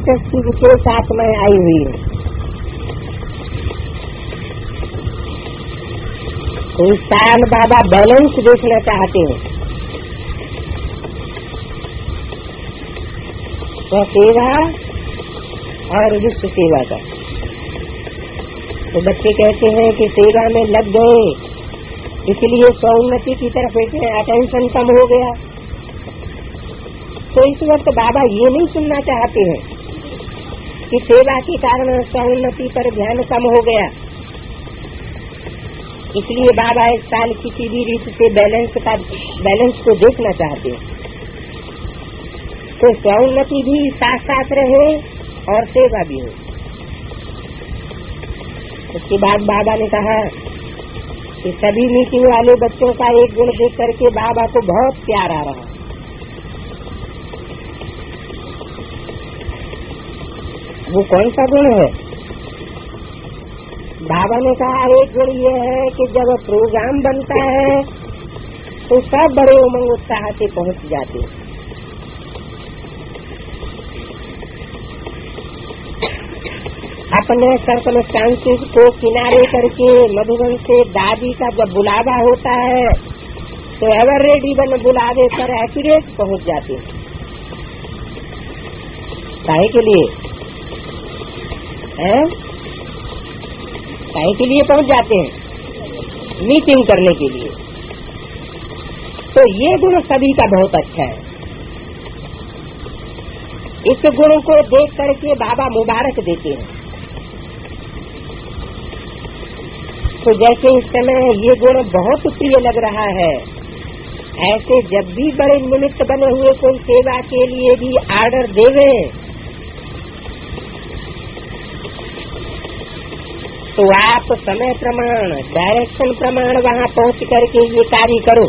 दिलचस्पी विशेष आत्माएं आई हुई है। तो इस साल बाबा बैलेंस देखना चाहते हैं, सेवा और विश्व सेवा का। तो बच्चे कहते हैं कि सेवा में लग गए, इसलिए स्वउन्नति की तरफ अटेंशन कम हो गया। तो इस वक्त बाबा ये नहीं सुनना चाहते हैं कि सेवा के कारण स्वउन्नति पर ध्यान कम हो गया, इसलिए बाबा इस साल किसी भी रीति से बैलेंस को देखना चाहते हैं। तो स्वउन्नति भी साथ साथ रहे और सेवा भी हो। उसके बाद बाबा ने कहा कि सभी मीटिंग वाले बच्चों का एक गुण देख करके बाबा को बहुत प्यार आ रहा। वो कौन सा गुण है? बाबा ने कहा एक गुण ये है कि जब प्रोग्राम बनता है तो सब बड़े उमंग उत्साह से पहुंच जाते हैं। अपने सर्कमस्टांसेस को किनारे करके मधुबन से दादी का जब बुलावा होता है तो एवर रेडी बन बुलावे पर एक्यूरेट पहुंच जाते हैं। काहे के लिए पहुंच जाते हैं? मीटिंग करने के लिए। तो ये गुण सभी का बहुत अच्छा है। इस गुण को देख करके बाबा मुबारक देते हैं। तो जैसे इस समय ये गुण बहुत प्रिय लग रहा है, ऐसे जब भी बड़े निमित्त बने हुए कोई सेवा के लिए भी आर्डर देवे तो आप समय प्रमाण, डायरेक्शन प्रमाण वहाँ पहुँच करके ये कार्य करो।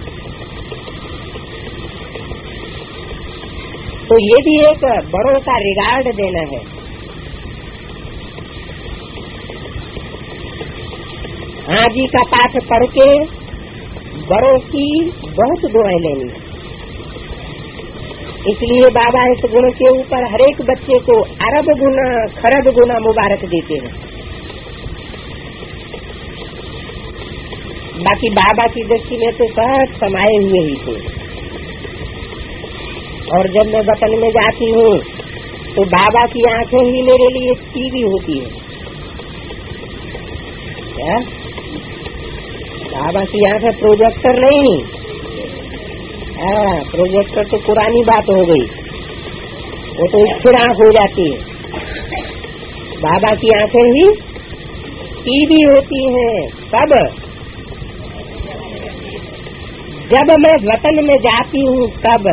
तो ये भी एक बड़ों का रिगार्ड देना है। हाँ जी का पाठ पढ़ के बड़ों की बहुत दुआएं लेनी। इसलिए बाबा इस गुण के ऊपर हर एक बच्चे को अरब गुना खरब गुना मुबारक देते हैं। बाकी बाबा की दृष्टि में तो सब समाये हुए ही थे। और जब मैं वतन में जाती हूँ तो बाबा की आंखें ही मेरे लिए टीवी होती है। क्या बाबा की आंखें प्रोजेक्टर नहीं? प्रोजेक्टर तो पुरानी बात हो गई, वो तो स्थिर आंख हो जाती है। बाबा की आंखें ही टीवी होती हैं। कब? जब मैं वतन में जाती हूँ तब।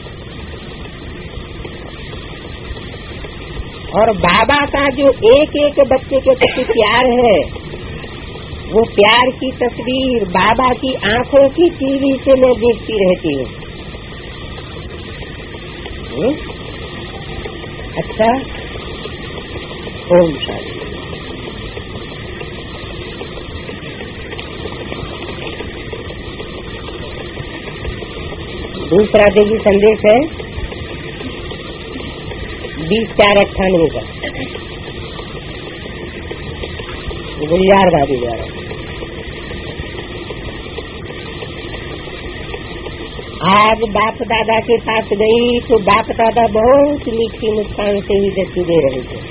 और बाबा का जो एक एक बच्चे के प्रति प्यार है, वो प्यार की तस्वीर बाबा की आंखों की टीवी से मैं देखती रहती हूँ। अच्छा, ओम शांति। दूसरा देवी संदेश है 20/4/98 का, गुलजार दादी द्वारा। आज बाप दादा के पास गई तो बाप दादा बहुत मीठी मुस्कान से ही दृष्टि दे रहे थे।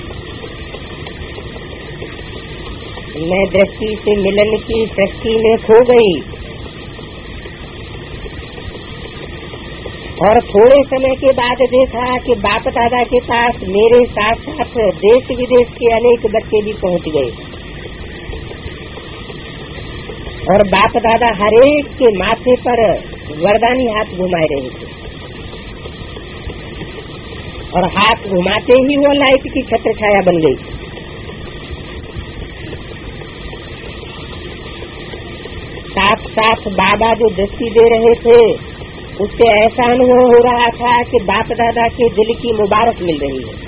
मैं दृष्टि से मिलन की सृष्टि में खो गई और थोड़े समय के बाद देखा कि बाप दादा के पास मेरे साथ साथ देश विदेश के अनेक बच्चे भी पहुंच गए और बाप दादा हरेक के माथे पर वरदानी हाथ घुमाए रहे थे और हाथ घुमाते ही वो लाइट की छत्र छाया बन गई। साथ साथ बाबा जो दृष्टि दे रहे थे उससे ऐसा अनुभव हो रहा था कि बाप दादा के दिल की मुबारक मिल रही है।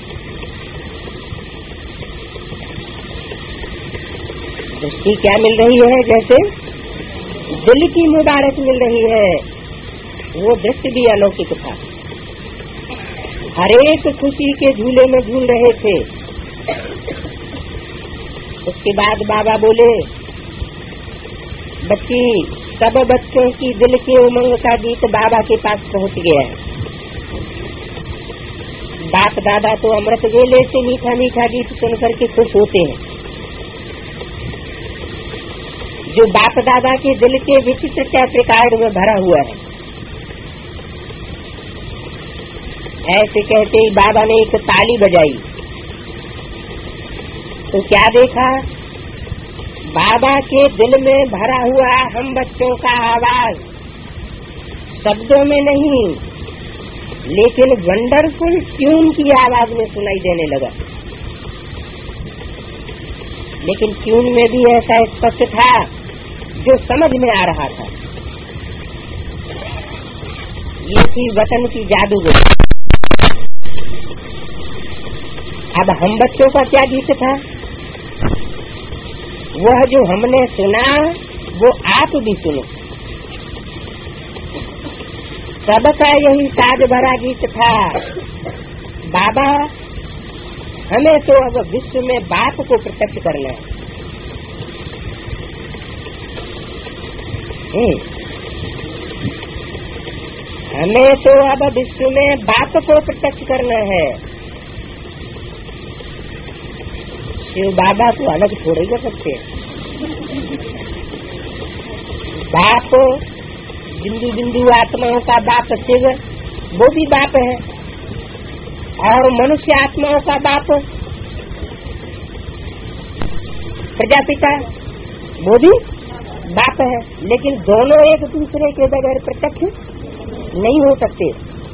दृष्टि क्या मिल रही है? जैसे दिल की मुबारक मिल रही है। वो दृष्टि भी अलौकिक था। हरेक खुशी के झूले में झूल रहे थे। उसके बाद बाबा बोले, बच्ची, सब बच्चों की दिल के उमंग का गीत बाबा के पास पहुंच गया है। बाप दादा तो अमृत वेले से मीठा मीठा गीत सुनकर के खुश होते हैं। जो बाप दादा के दिल के विचित्र टैप रिकॉर्ड में भरा हुआ है। ऐसे कहते ही बाबा ने एक ताली बजाई तो क्या देखा, बाबा के दिल में भरा हुआ हम बच्चों का आवाज शब्दों में नहीं लेकिन वंडरफुल ट्यून की आवाज में सुनाई देने लगा। लेकिन ट्यून में भी ऐसा स्पष्ट था जो समझ में आ रहा था। ये थी वतन की जादूगर। अब हम बच्चों का क्या गीत था, वह जो हमने सुना वो आप भी सुनो। सबका यही ताज भरा गीत था। बाबा, हमें तो अब विश्व में बाप को प्रत्यक्ष करना है। हमें तो अब विश्व में बाप को प्रत्यक्ष करना है। शिव बाबा को अलग थोड़े कर सकते हैं। बाप बिंदु बिंदु आत्माओं का बाप शिव, वो भी बाप है, और मनुष्य आत्माओं का बाप प्रजापिता, वो भी बाप है। लेकिन दोनों एक दूसरे के बगैर प्रत्यक्ष नहीं हो सकते।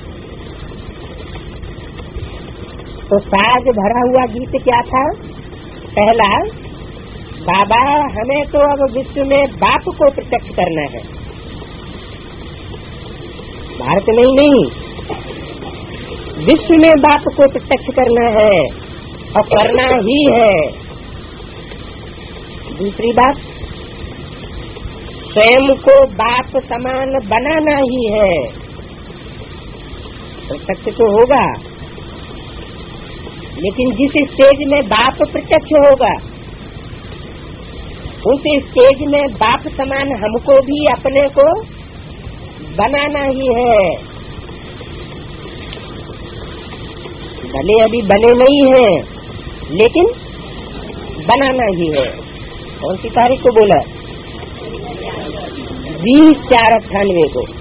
तो साज भरा हुआ गीत क्या था? पहला, बाबा, हमें तो अब विश्व में बाप को प्रत्यक्ष करना है। भारत में ही नहीं, विश्व में बाप को प्रत्यक्ष करना है और करना ही है। दूसरी बात, स्वयं को बाप समान बनाना ही है। प्रत्यक्ष तो होगा, लेकिन जिस स्टेज में बाप प्रत्यक्ष होगा उस स्टेज में बाप समान हमको भी अपने को बनाना ही है। भले अभी बने नहीं हैं, लेकिन बनाना ही है। कौन सी तारीख को बोला? 20/4/98 को।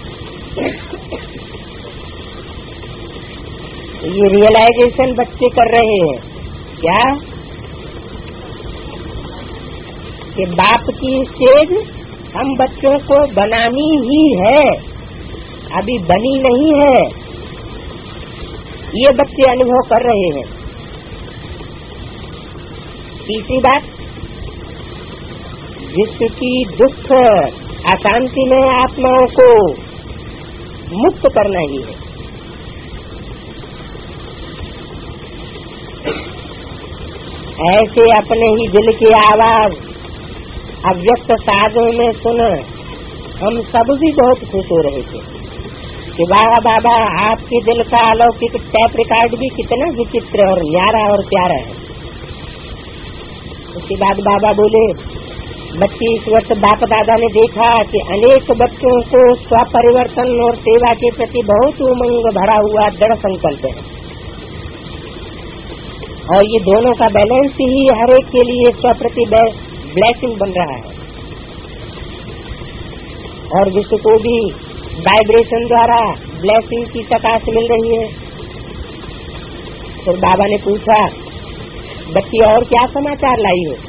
ये रियलाइजेशन बच्चे कर रहे हैं क्या कि बाप की स्टेज हम बच्चों को बनानी ही है, अभी बनी नहीं है। ये बच्चे अनुभव कर रहे हैं। तीसरी बात, विश्व की दुख अशांति में आत्माओं को मुक्त करना ही है। ऐसे अपने ही दिल की आवाज अव्यक्त साधों में सुन हम सब भी बहुत खुश हो रहे थे कि वाह बाबा, आपके दिल का अलौकिक टैप रिकॉर्ड भी कितना विचित्र और न्यारा और प्यारा है। उसके बाद बाबा बोले, बच्चे, इस वर्ष बाप दादा ने देखा कि अनेक बच्चों को स्वपरिवर्तन और सेवा के प्रति बहुत उमंग भरा हुआ दृढ़ संकल्प है, और ये दोनों का बैलेंस ही हर एक के लिए स्वप्रति ब्लेसिंग बन रहा है, और विश्व को भी वाइब्रेशन द्वारा ब्लेसिंग की सकाश मिल रही है। फिर बाबा ने पूछा, बच्ची, और क्या समाचार लाई हो?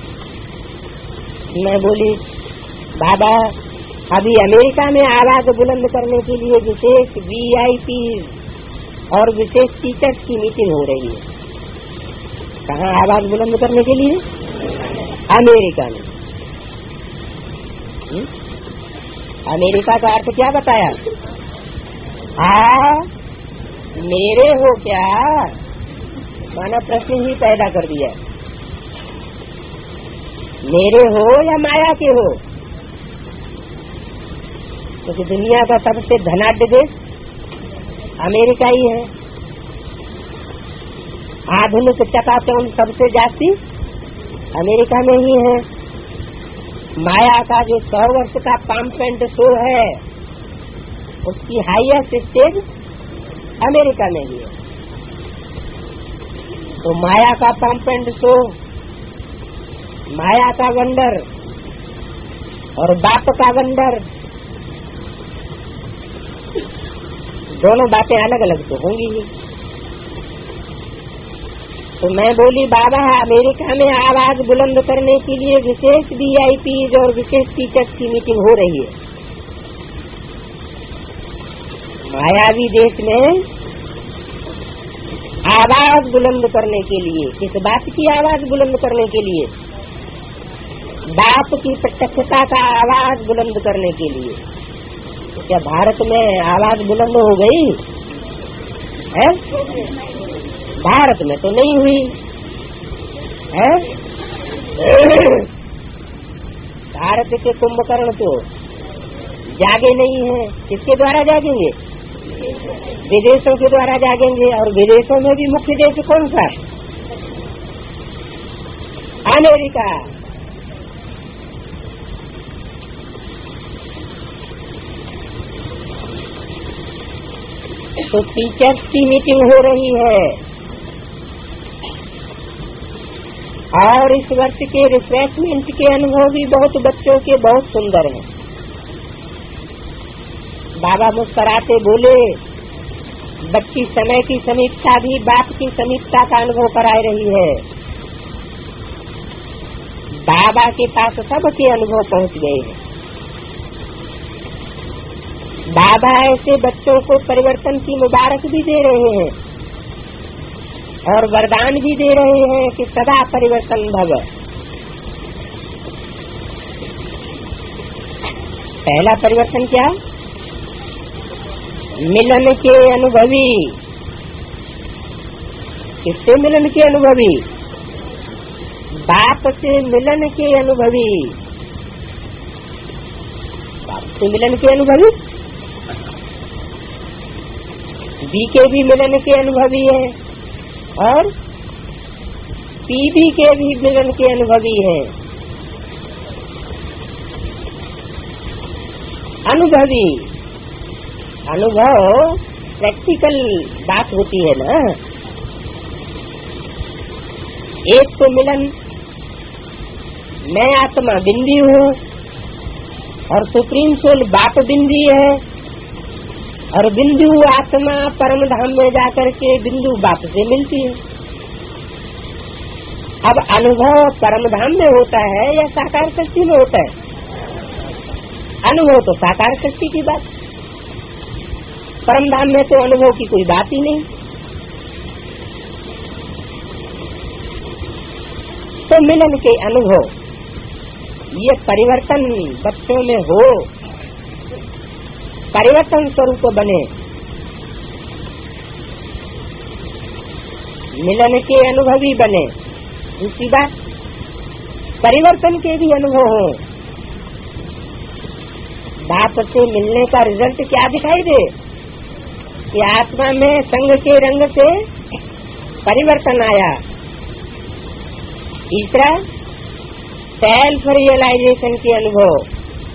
मैं बोली, बाबा, अभी अमेरिका में आवाज बुलंद करने के लिए विशेष VIP और विशेष टीचर्स की मीटिंग हो रही है। कहाँ आवाज बुलंद करने के लिए? अमेरिका में। अमेरिका का अर्थ क्या बताया? मेरे हो क्या? माना प्रश्न ही पैदा कर दिया। मेरे हो या माया के हो? क्योंकि दुनिया का सबसे धनाढ्य देश अमेरिका ही है। आधुनिक चकाचौंध सबसे जाती अमेरिका में ही है। माया का जो 100 वर्ष का पाम्पेंट शो है उसकी हाईएस्ट स्टेज अमेरिका में ही है। तो माया का पाम्पेंट शो, माया का वंडर और बाप का वंडर, दोनों बातें अलग अलग तो होंगी ही। तो मैं बोली बाबा अमेरिका में आवाज बुलंद करने के लिए विशेष वीआईपीज और विशेष टीचर्स की मीटिंग हो रही है। मायावी देश में आवाज बुलंद करने के लिए, किस बात की आवाज बुलंद करने के लिए? बाप की प्रत्यक्षता का आवाज बुलंद करने के लिए। तो क्या भारत में आवाज बुलंद हो गई है? भारत में तो नहीं हुई है। भारत के कुंभकर्ण तो जागे नहीं है। किसके द्वारा जागेंगे? विदेशों के द्वारा जागेंगे। और विदेशों में भी मुख्य देश कौन सा? अमेरिका। तो टीचर्स की मीटिंग हो रही है और इस वर्ष के रिफ्रेशमेंट के अनुभव भी बहुत बच्चों के बहुत सुंदर हैं। बाबा मुस्कुराते बोले, बच्ची समय की समीक्षा भी बाप की समीक्षा का अनुभव कराए रही है। बाबा के पास सबके अनुभव पहुंच गए हैं। बाबा ऐसे बच्चों को परिवर्तन की मुबारक भी दे रहे हैं और वरदान भी दे रहे हैं कि सदा परिवर्तन भव। पहला परिवर्तन क्या? मिलन के अनुभवी। किससे मिलन के अनुभवी? बाप से मिलन के अनुभवी। बाप से मिलन के अनुभवी। बी के भी मिलन के अनुभवी है और पीबी के भी मिलन के अनुभवी है। अनुभवी, अनुभव प्रैक्टिकल बात होती है ना। एक तो मिलन, मैं आत्मा बिंदी हूँ और सुप्रीम सोल बाप बिंदी है और बिंदु आत्मा परम धाम में जाकर के बिंदु बाप से मिलती है। अब अनुभव परम धाम में होता है या साकार शक्ति में होता है? अनुभव तो साकार शक्ति की बात, परम धाम में तो अनुभव की कोई बात ही नहीं। तो मिलन के अनुभव, ये परिवर्तन बच्चों में हो, परिवर्तन स्वरूप बने। मिलन के अनुभवी बने। दूसरी बात, परिवर्तन के भी अनुभव हो। बाप से मिलने का रिजल्ट क्या दिखाई दे कि आत्मा में संग के रंग से परिवर्तन आया। तीसरा, सेल्फ रियलाइजेशन के अनुभव।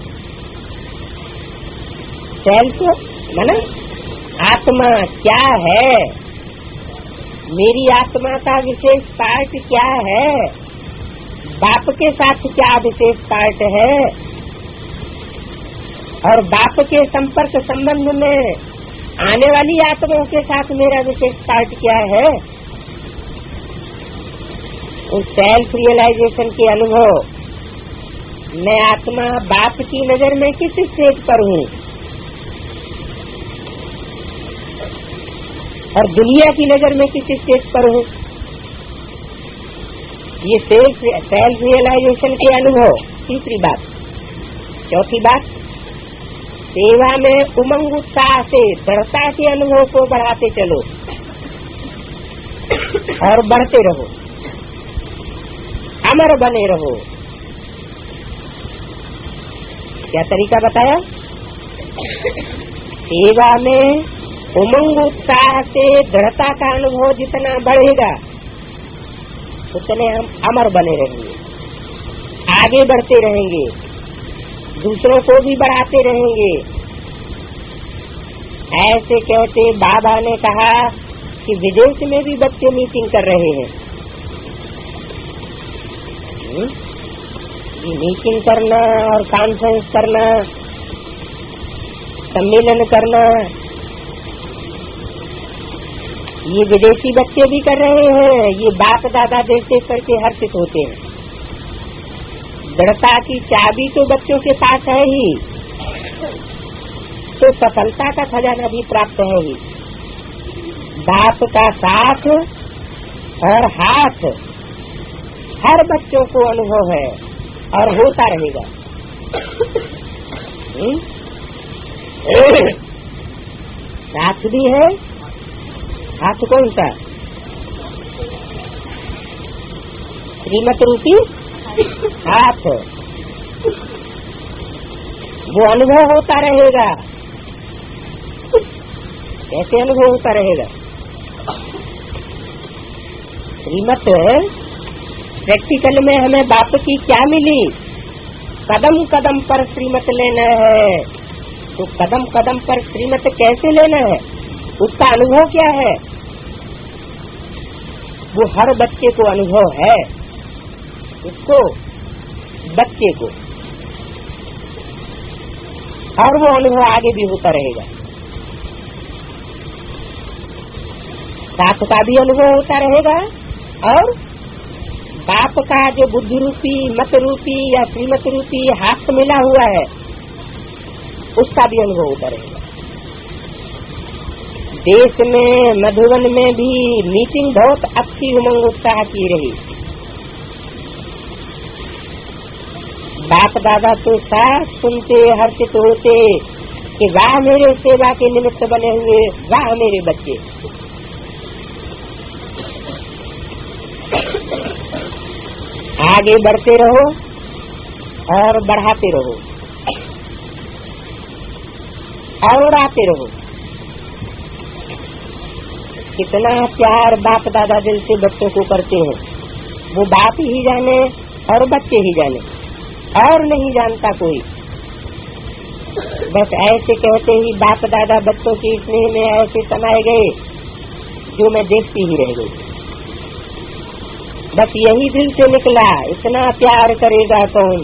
सेल्फ माने आत्मा क्या है, मेरी आत्मा का विशेष पार्ट क्या है, बाप के साथ क्या विशेष पार्ट है और बाप के संपर्क संबंध में आने वाली आत्माओं के साथ मेरा विशेष पार्ट क्या है। उस सेल्फ रियलाइजेशन के अनुभव, मैं आत्मा बाप की नजर में किस स्टेज पर हूँ और दुनिया की नजर में किस स्टेज पर हूँ। ये सेल्फ रियलाइजेशन के अनुभव। तीसरी बात। चौथी बात, सेवा में उमंग उत्साह से दृढ़ता के अनुभव को बढ़ाते चलो और बढ़ते रहो, अमर बने रहो। क्या तरीका बताया? सेवा में उमंग उत्साह से दृढ़ता का अनुभव जितना बढ़ेगा उतने हम अमर बने रहेंगे, आगे बढ़ते रहेंगे, दूसरों को भी बढ़ाते रहेंगे। ऐसे कहते बाबा ने कहा कि विदेश में भी बच्चे मीटिंग कर रहे हैं। ये मीटिंग करना और कॉन्फ्रेंस करना, सम्मेलन करना, ये विदेशी बच्चे भी कर रहे हैं। ये बाप दादा देख देख करके हर्षित होते हैं। दृढ़ता की चाबी तो बच्चों के पास है ही, तो सफलता का खजाना भी प्राप्त है ही। बाप का साथ और हाथ हर बच्चों को अनुभव है और होता रहेगा। साथ भी है, हाथ कौन सा? श्रीमत रूपी हाथ, वो अनुभव होता रहेगा। कैसे अनुभव होता रहेगा? श्रीमत प्रैक्टिकल में हमें बाप की क्या मिली? कदम कदम पर श्रीमत लेना है। तो कदम कदम पर श्रीमत कैसे लेना है, उसका अनुभव क्या है? वो हर बच्चे को अनुभव है, उसको बच्चे को, और वो अनुभव आगे भी होता रहेगा। साथ का भी अनुभव होता रहेगा और बाप का जो बुद्धि रूपी, मत रूपी या श्रीमत रूपी हाथ मिला हुआ है, उसका भी अनुभव होता रहेगा। देश में मधुबन में भी मीटिंग बहुत अच्छी उमंग उत्साह की रही। बाप दादा तो साथ सुनते हर्षित होते कि वाह मेरे सेवा के निमित्त बने हुए, वाह मेरे बच्चे। आगे बढ़ते रहो और बढ़ाते रहो और उड़ाते रहो। कितना प्यार बाप दादा दिल से बच्चों को करते हैं, वो बाप ही जाने और बच्चे ही जाने, और नहीं जानता कोई। बस ऐसे कहते ही बाप दादा बच्चों के स्नेह में ऐसे समाये गए जो मैं देखती ही रह गई। बस यही दिल से निकला, इतना प्यार करेगा कौन।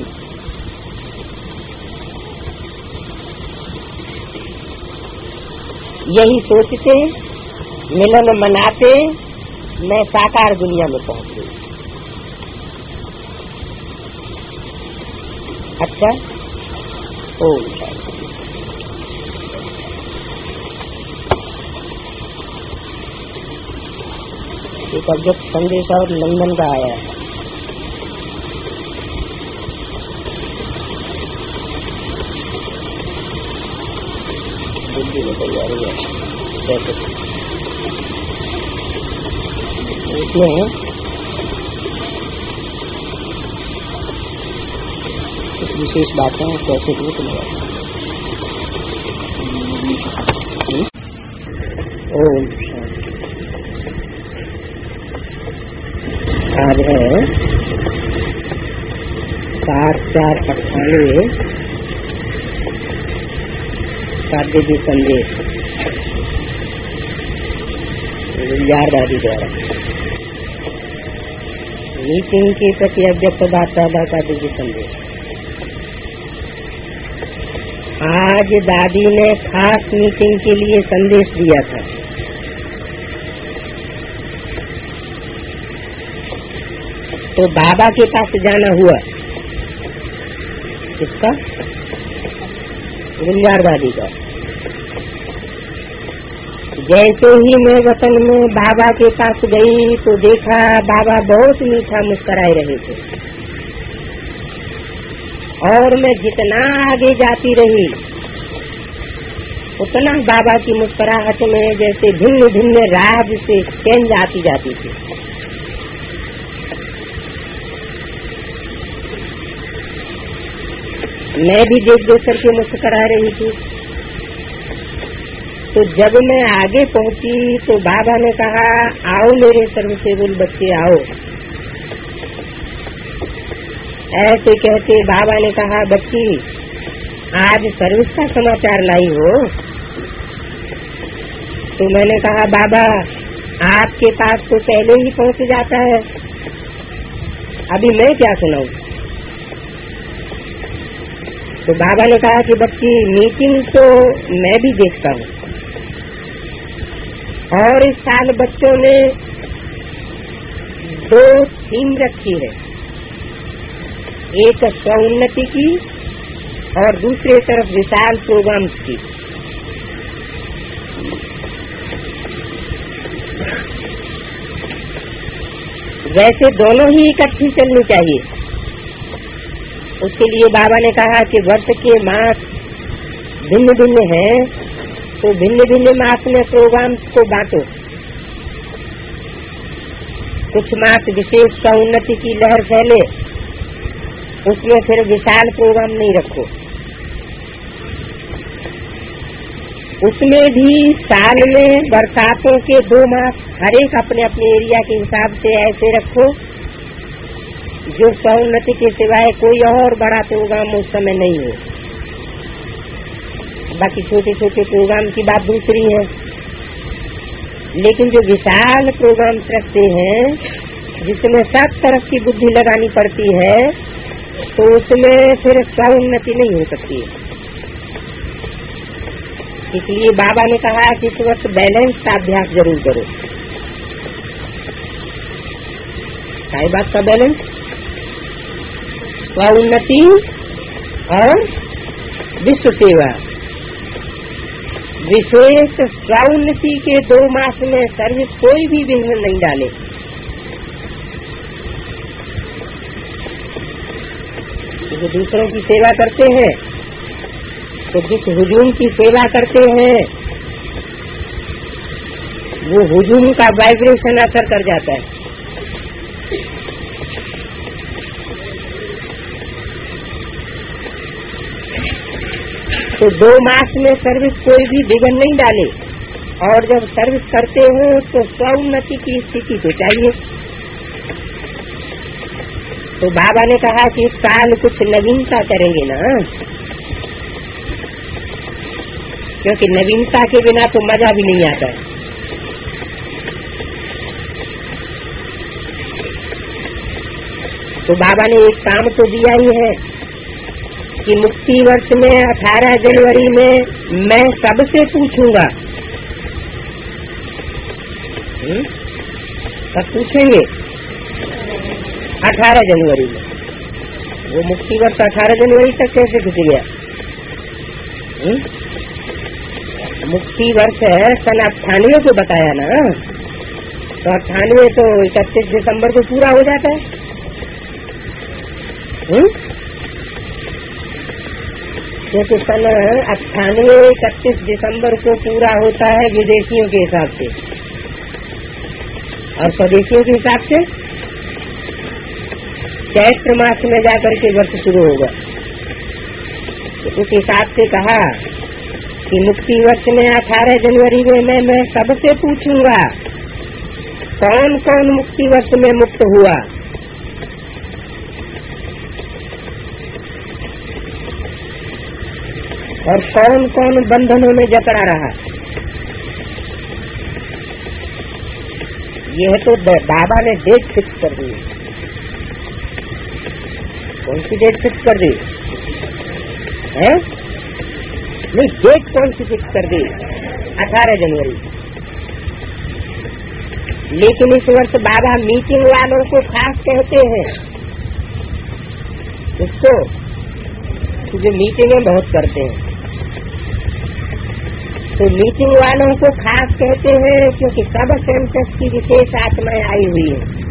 यही सोचते मिलन मनाते मैं साकार दुनिया में पहुंच गई। अच्छा, ओम शांति। एक अव्यक्त संदेश और लंदन का आया है। बुद्धि निकल जा रही है कैसे? उसमें कुछ विशेष बातें कैसे भी मिलेगा। ओम आज है 4/4/98 साध्य जी संदेश गुलजार दादी द्वारा मीटिंग के प्रति अध्यक्ष दादा दादी जी संदेश। आज दादी ने खास मीटिंग के लिए संदेश दिया था। तो बाबा के पास जाना हुआ, किसका? गुलजार दादी का। जैसे ही मैं वतन में बाबा के पास गई तो देखा बाबा बहुत मीठा मुस्कुराए रहे थे, और मैं जितना आगे जाती रही उतना बाबा की मुस्कुराहट में जैसे भिन्न भिन्न राज से चेंज आती जाती थी। मैं भी देख देख करके मुस्कुरा रही थी। तो जब मैं आगे पहुंची तो बाबा ने कहा, आओ मेरे सर्वसेवक बच्चे आओ, ऐसे कहते बाबा ने कहा, बच्ची आज सर्विस का समाचार लाई हो? तो मैंने कहा, बाबा आपके पास तो पहले ही पहुंच जाता है, अभी मैं क्या सुनाऊं? तो बाबा ने कहा कि बच्ची मीटिंग तो मैं भी देखता हूँ, और इस साल बच्चों ने 2 थीम रखी है, एक स्वउन्नति की और दूसरे तरफ विशाल प्रोग्राम्स की। वैसे दोनों ही इकट्ठी चलनी चाहिए। उसके लिए बाबा ने कहा कि वर्ष के मास भिन्न भिन्न हैं, तो भिन्न भिन्न मास में प्रोग्राम्स को बांटो। कुछ मास विशेष स्वउन्नति की लहर फैले, उसमें फिर विशाल प्रोग्राम नहीं रखो। उसमें भी साल में बरसातों के 2 मास हर एक अपने अपने एरिया के हिसाब से ऐसे रखो जो स्वउन्नति के सिवाय कोई और बड़ा प्रोग्राम उस समय नहीं हो। बाकी छोटे छोटे प्रोग्राम की बात दूसरी है, लेकिन जो विशाल प्रोग्राम रखते हैं जिसमें सब तरफ की बुद्धि लगानी पड़ती है, तो उसमें फिर स्वउन्नति नहीं हो सकती है। इसलिए बाबा ने कहा कि इस वक्त बैलेंस का अभ्यास जरूर करो। क्या बात का बैलेंस? स्वउन्नति और विश्व सेवा। विशेष स्वउन्नति के 2 मास में सर्विस कोई भी विघ्न नहीं डाले। जो दूसरों की सेवा करते हैं, तो जिस हुजूम की सेवा करते हैं वो हुजूम का वाइब्रेशन असर कर जाता है। तो 2 मास में सर्विस कोई भी विघ्न नहीं डाले, और जब सर्विस करते हो तो स्वउन्नति की स्थिति तो चाहिए। तो बाबा ने कहा कि इस साल कुछ नवीनता करेंगे ना, क्योंकि नवीनता के बिना तो मजा भी नहीं आता है। तो बाबा ने एक काम तो दिया ही है कि मुक्ति वर्ष में 18 जनवरी में मैं सबसे पूछूंगा। सब पूछेंगे 18 जनवरी में। वो मुक्ति वर्ष 18 जनवरी तक कैसे घुस गया? मुक्ति वर्ष सन 98 को बताया ना, तो 98 तो 31 दिसंबर को पूरा हो जाता है। क्योंकि सन 98 31 दिसंबर को पूरा होता है विदेशियों के हिसाब से, और स्वदेशियों के हिसाब से चैत्र मास में जाकर के वर्ष शुरू होगा। तो उस हिसाब से कहा कि मुक्ति वर्ष में 18 जनवरी में मैं सबसे पूछूंगा कौन कौन मुक्ति वर्ष में मुक्त हुआ। और कौन कौन बंधनों में जकड़ा रहा। यह तो बाबा ने डेट फिक्स कर दी। कौन सी डेट फिक्स कर दी है? नहीं, डेट कौन सी फिक्स कर दी? 18 जनवरी। लेकिन इस वर्ष बाबा मीटिंग वालों को खास कहते हैं, उसको जो मीटिंगें बहुत करते हैं, तो मीटिंग वालों को खास कहते हैं क्योंकि सब सेंसस की विशेष आत्माएं आई हुई है।